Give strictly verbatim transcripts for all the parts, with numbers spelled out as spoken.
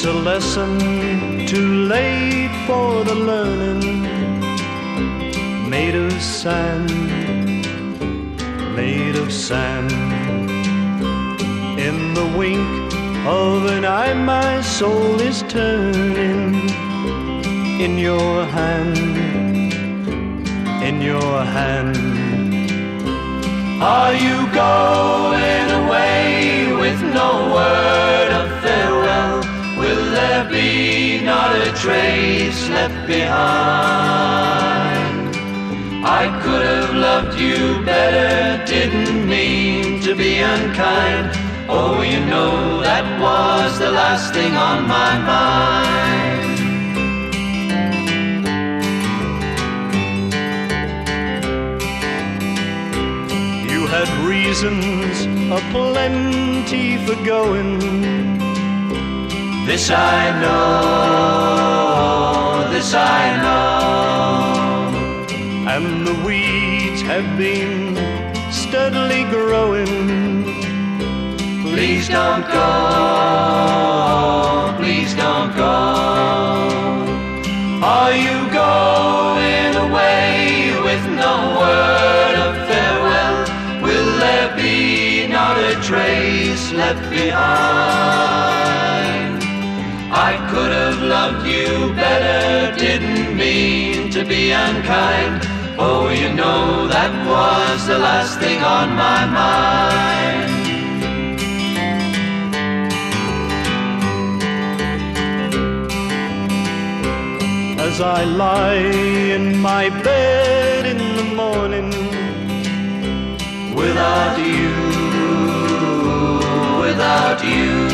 a lesson too late for the learning, made of sand, made of sand. In the wink of an eye my soul is turning, in your hand, in your hand. Are you going away with no word of farewell? Will there be not a trace left behind? I could have loved you better, didn't mean to be unkind. Oh, you know that was the last thing on my mind. You had reasons aplenty for going. This I know, this I know. And the weeds have been steadily growing. Please don't go, please don't go. Are you going away with no word of farewell? Will there be not a trace left behind? I could have loved you better, didn't mean to be unkind. Oh, you know that was the last thing on my mind. As I lie in my bed in the morning, without you, without you,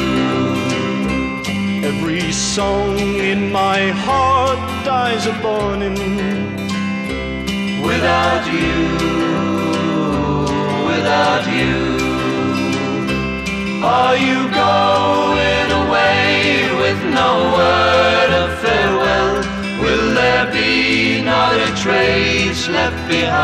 every song in my heart dies a-borning. Without you, without you. Are you going away with no word of farewell? Will there be not a trace left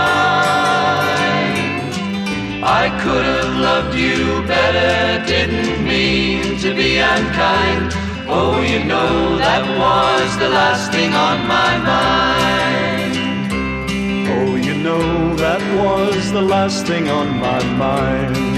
behind? I could have loved you better, didn't mean to be unkind. Oh, you know that was the last thing on my mind. Oh, you know that was the last thing on my mind.